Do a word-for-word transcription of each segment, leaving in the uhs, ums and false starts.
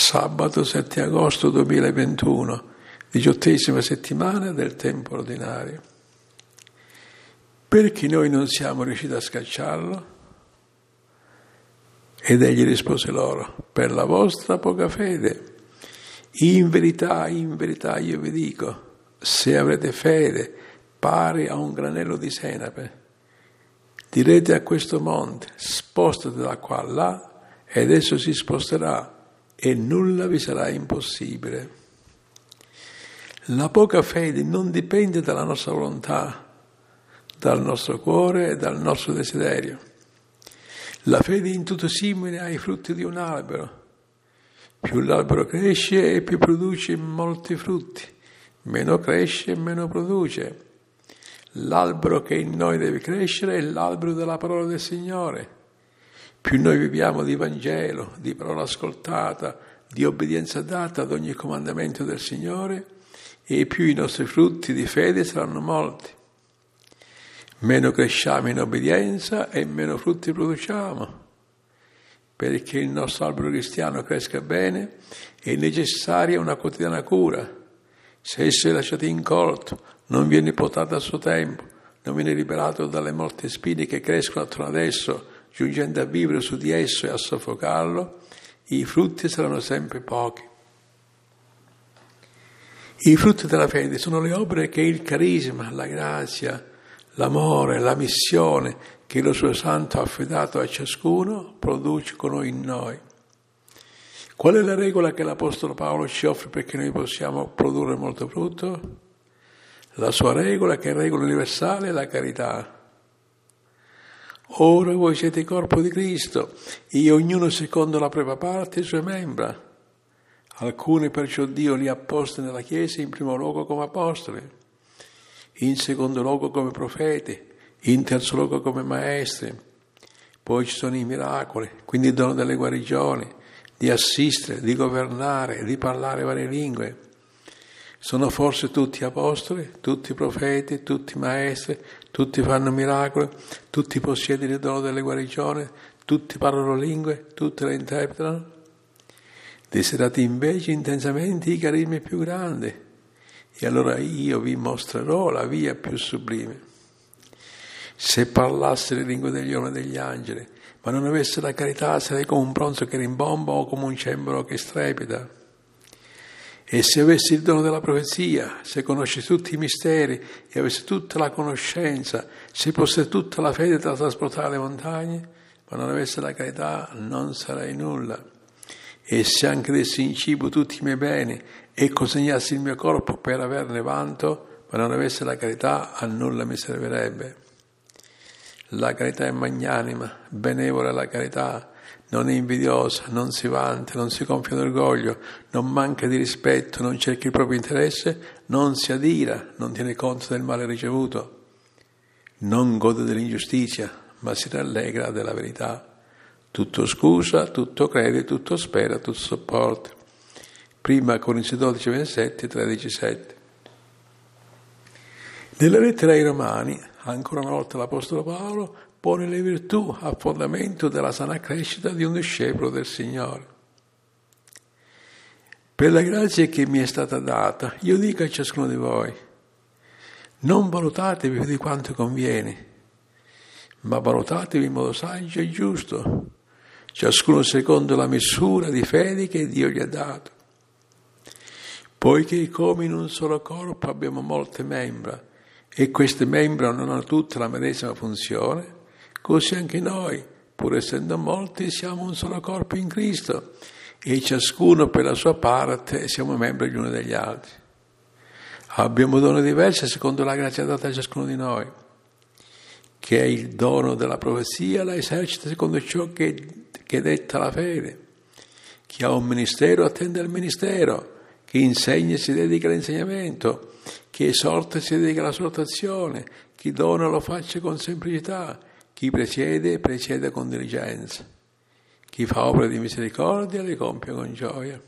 Sabato sette agosto duemilaventuno, diciottesima settimana del tempo ordinario. Perché noi non siamo riusciti a scacciarlo? Ed egli rispose loro: per la vostra poca fede. In verità, in verità io vi dico, se avrete fede pari a un granello di senape, direte a questo monte: spostate da qua a là, ed esso si sposterà, e nulla vi sarà impossibile. La poca fede non dipende dalla nostra volontà, dal nostro cuore e dal nostro desiderio. La fede è in tutto simile ai frutti di un albero. Più l'albero cresce e più produce molti frutti, meno cresce e meno produce. L'albero che in noi deve crescere è l'albero della parola del Signore. Più noi viviamo di Vangelo, di parola ascoltata, di obbedienza data ad ogni comandamento del Signore, e più i nostri frutti di fede saranno molti. Meno cresciamo in obbedienza e meno frutti produciamo. Perché il nostro albero cristiano cresca bene è necessaria una quotidiana cura. Se esso è lasciato incolto, non viene potato a suo tempo, non viene liberato dalle molte spine che crescono attorno ad esso, giungendo a vivere su di esso e a soffocarlo, i frutti saranno sempre pochi. I frutti della fede sono le opere che il carisma, la grazia, l'amore, la missione che lo suo santo ha affidato a ciascuno producono in noi. Qual è la regola che l'Apostolo Paolo ci offre perché noi possiamo produrre molto frutto? La sua regola, che è regola universale, è la carità. Ora voi siete il corpo di Cristo, e ognuno secondo la propria parte e le sue membra. Alcuni perciò Dio li ha posti nella Chiesa in primo luogo come apostoli, in secondo luogo come profeti, in terzo luogo come maestri. Poi ci sono i miracoli, quindi il dono delle guarigioni, di assistere, di governare, di parlare varie lingue. Sono forse tutti apostoli, tutti profeti, tutti maestri, tutti fanno miracoli, tutti possiedono il dono delle guarigioni, tutti parlano lingue, tutti le interpretano. Desiderate invece intensamente i carismi più grandi, e allora io vi mostrerò la via più sublime. Se parlassi le lingue degli uomini e degli angeli, ma non avessi la carità, sarei come un bronzo che rimbomba o come un cembalo che strepita. E se avessi il dono della profezia, se conoscessi tutti i misteri e avessi tutta la conoscenza, se fosse tutta la fede da trasportare le montagne, ma non avessi la carità, non sarei nulla. E se anche dessi in cibo tutti i miei beni e consegnassi il mio corpo per averne vanto, ma non avessi la carità, a nulla mi servirebbe. La carità è magnanima, benevola è la carità, non è invidiosa, non si vanta, non si gonfia d'orgoglio, non manca di rispetto, non cerca il proprio interesse, non si adira, non tiene conto del male ricevuto, non gode dell'ingiustizia, ma si rallegra della verità. Tutto scusa, tutto crede, tutto spera, tutto sopporta. Prima Corinzi dodici, ventisette, tredici, sette. Nella lettera ai Romani, ancora una volta l'Apostolo Paolo pone le virtù a fondamento della sana crescita di un discepolo del Signore. Per la grazia che mi è stata data, io dico a ciascuno di voi, non valutatevi più di quanto conviene, ma valutatevi in modo saggio e giusto, ciascuno secondo la misura di fede che Dio gli ha dato. Poiché come in un solo corpo abbiamo molte membra, e queste membra non hanno tutte la medesima funzione, così anche noi, pur essendo molti, siamo un solo corpo in Cristo, e ciascuno per la sua parte siamo membri gli uni degli altri. Abbiamo doni diversi secondo la grazia data a ciascuno di noi. Che è il dono della profezia, la esercita secondo ciò che, che detta la fede. Chi ha un ministero attende al ministero, chi insegna e si dedica all'insegnamento, chi esorta e si dedica alla esortazione, chi dona lo faccia con semplicità, chi presiede presiede con diligenza, chi fa opere di misericordia le compie con gioia.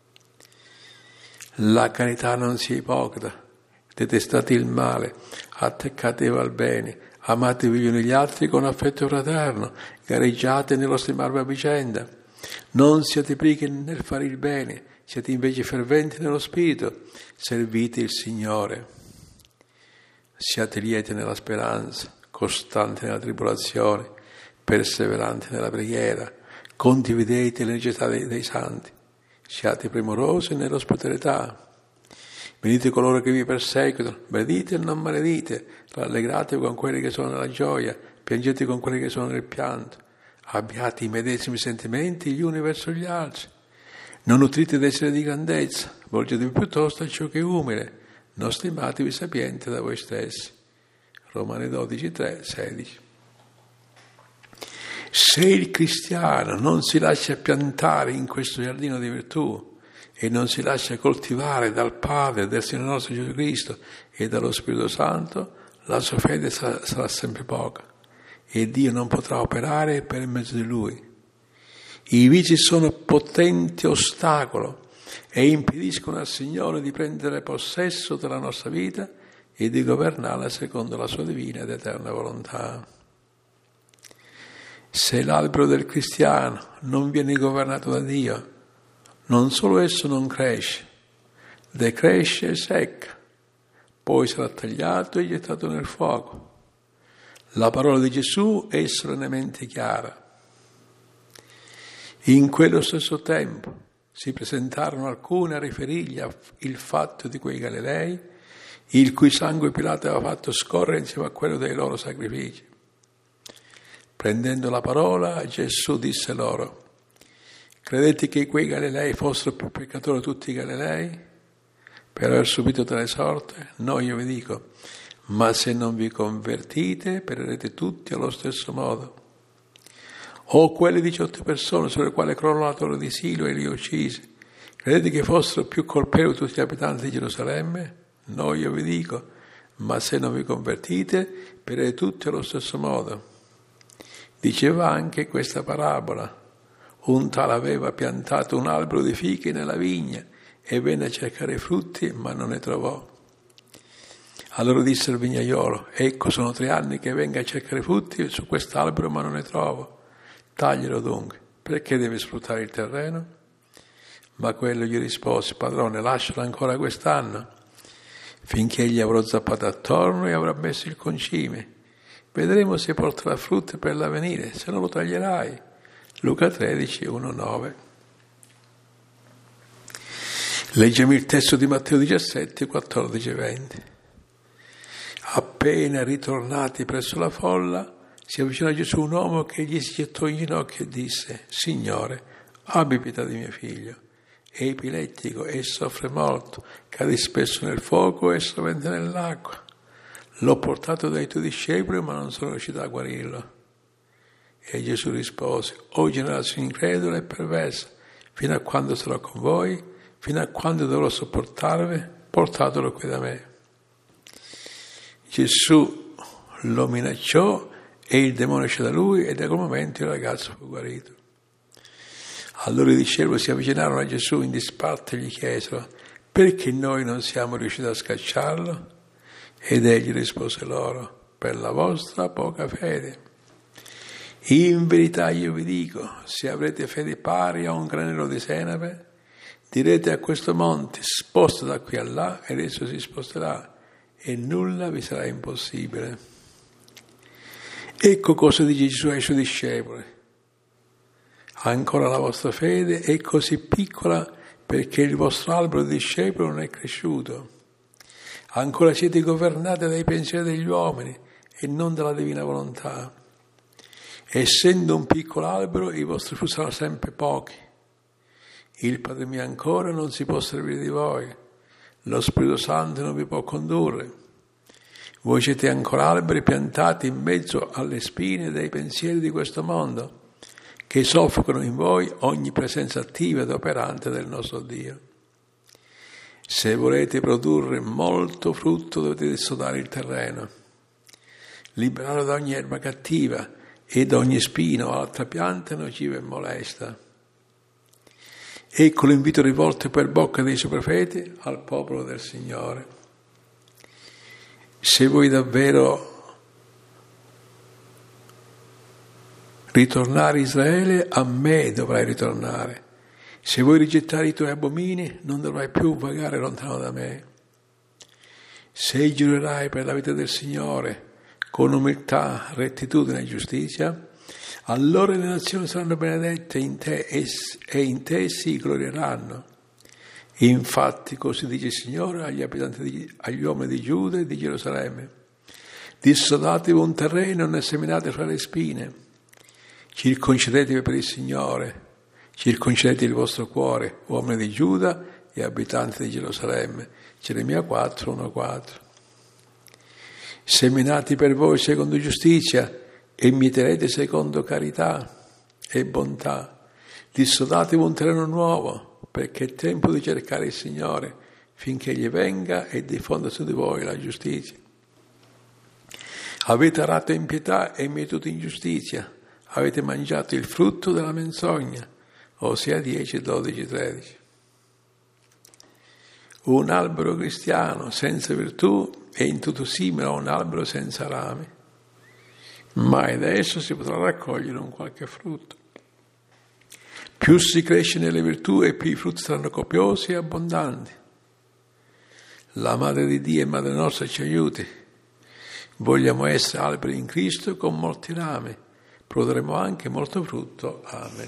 La carità non sia ipocrita, detestate il male, attaccatevi al bene, amatevi gli uni gli altri con affetto fraterno, gareggiate nello stimarvi a vicenda. Non siate prighi nel fare il bene, siate invece ferventi nello spirito, servite il Signore. Siate lieti nella speranza, costanti nella tribolazione, perseveranti nella preghiera, condividete le necessità dei, dei santi, siate premurosi nell'ospitalità. Benedite coloro che vi perseguitano, benedite e non maledite, rallegratevi con quelli che sono nella gioia, piangete con quelli che sono nel pianto, abbiate i medesimi sentimenti gli uni verso gli altri. Non nutrite desiderio di grandezza, volgetevi piuttosto a ciò che è umile, non stimatevi sapienti da voi stessi. Romani dodici, tre, sedici. Se il cristiano non si lascia piantare in questo giardino di virtù e non si lascia coltivare dal Padre, del Signore nostro Gesù Cristo e dallo Spirito Santo, la sua fede sarà, sarà sempre poca e Dio non potrà operare per mezzo di lui. I vizi sono potenti ostacolo e impediscono al Signore di prendere possesso della nostra vita e di governarla secondo la sua divina ed eterna volontà. Se l'albero del cristiano non viene governato da Dio, non solo esso non cresce, decresce e secca, poi sarà tagliato e gettato nel fuoco. La parola di Gesù è solennemente chiara. In quello stesso tempo si presentarono alcuni a riferirgli il fatto di quei Galilei, il cui sangue Pilato aveva fatto scorrere insieme a quello dei loro sacrifici. Prendendo la parola, Gesù disse loro: credete che quei Galilei fossero più peccatori di tutti i Galilei per aver subito tale sorte? No, io vi dico, ma se non vi convertite, perirete tutti allo stesso modo. O quelle diciotto persone sulle quali crollò la torre di Silo e li uccise, credete che fossero più colpevoli tutti gli abitanti di Gerusalemme? No, io vi dico, ma se non vi convertite, perirete tutti allo stesso modo. Diceva anche questa parabola: un tale aveva piantato un albero di fichi nella vigna e venne a cercare i frutti, ma non ne trovò. Allora disse il vignaiolo: ecco, sono tre anni che vengo a cercare frutti su quest'albero, ma non ne trovo. Taglielo dunque, perché devi sfruttare il terreno? Ma quello gli rispose: padrone, lascialo ancora quest'anno, finché gli avrò zappato attorno e avrà messo il concime. Vedremo se porterà frutti per l'avvenire, se non lo taglierai. Luca tredici, uno nove. Leggiamo il testo di Matteo diciassette, quattordici e venti. Appena ritornati presso la folla, si avvicinò a Gesù un uomo che gli si gettò in ginocchio e disse: Signore, abbi pietà di mio figlio, è epilettico e soffre molto, cade spesso nel fuoco e sovente nell'acqua. L'ho portato dai tuoi discepoli, ma non sono riuscito a guarirlo. E Gesù rispose: o generazione incredula e perversa, fino a quando sarò con voi, fino a quando dovrò sopportarvi, portatelo qui da me. Gesù lo minacciò e il demonio uscì da lui e da quel momento il ragazzo fu guarito. Allora i discepoli si avvicinarono a Gesù in disparte e gli chiesero: perché noi non siamo riusciti a scacciarlo? Ed egli rispose loro: per la vostra poca fede. In verità io vi dico, se avrete fede pari a un granello di senape, direte a questo monte: sposta da qui a là, ed esso si sposterà, e nulla vi sarà impossibile. Ecco cosa dice Gesù ai suoi discepoli: ancora la vostra fede è così piccola perché il vostro albero di discepoli non è cresciuto. Ancora siete governati dai pensieri degli uomini e non dalla divina volontà. Essendo un piccolo albero, i vostri frutti saranno sempre pochi. Il Padre mio ancora non si può servire di voi, lo Spirito Santo non vi può condurre. Voi siete ancora alberi piantati in mezzo alle spine dei pensieri di questo mondo, che soffocano in voi ogni presenza attiva ed operante del nostro Dio. Se volete produrre molto frutto, dovete sodare il terreno, liberarlo da ogni erba cattiva e da ogni spina o altra pianta nociva e molesta. Ecco l'invito rivolto per bocca dei suoi profeti al popolo del Signore. Se voi davvero Ritornare Israele, a me dovrai ritornare. Se vuoi rigettare i tuoi abomini, non dovrai più vagare lontano da me. Se giurerai per la vita del Signore, con umiltà, rettitudine e giustizia, allora le nazioni saranno benedette in te e in te si glorieranno. Infatti così dice il Signore agli abitanti, di, agli uomini di Giuda e di Gerusalemme: dissodatevi un terreno e ne seminate fra le spine. Circoncidetevi per il Signore, circoncedete il vostro cuore, uomini di Giuda e abitanti di Gerusalemme. Geremia quattro, uno quattro. Seminati per voi secondo giustizia e mieterete secondo carità e bontà. Dissodatevi un terreno nuovo, perché è tempo di cercare il Signore, finché egli venga e diffonda su di voi la giustizia. Avete arato in pietà e mietuto in giustizia, avete mangiato il frutto della menzogna. Osea dieci, dodici, tredici. Un albero cristiano senza virtù è in tutto simile a un albero senza rami. Mai da esso si potrà raccogliere un qualche frutto. Più si cresce nelle virtù e più i frutti saranno copiosi e abbondanti. La Madre di Dio e Madre nostra ci aiuti. Vogliamo essere alberi in Cristo con molti rami. Produrremo anche molto frutto. Amen.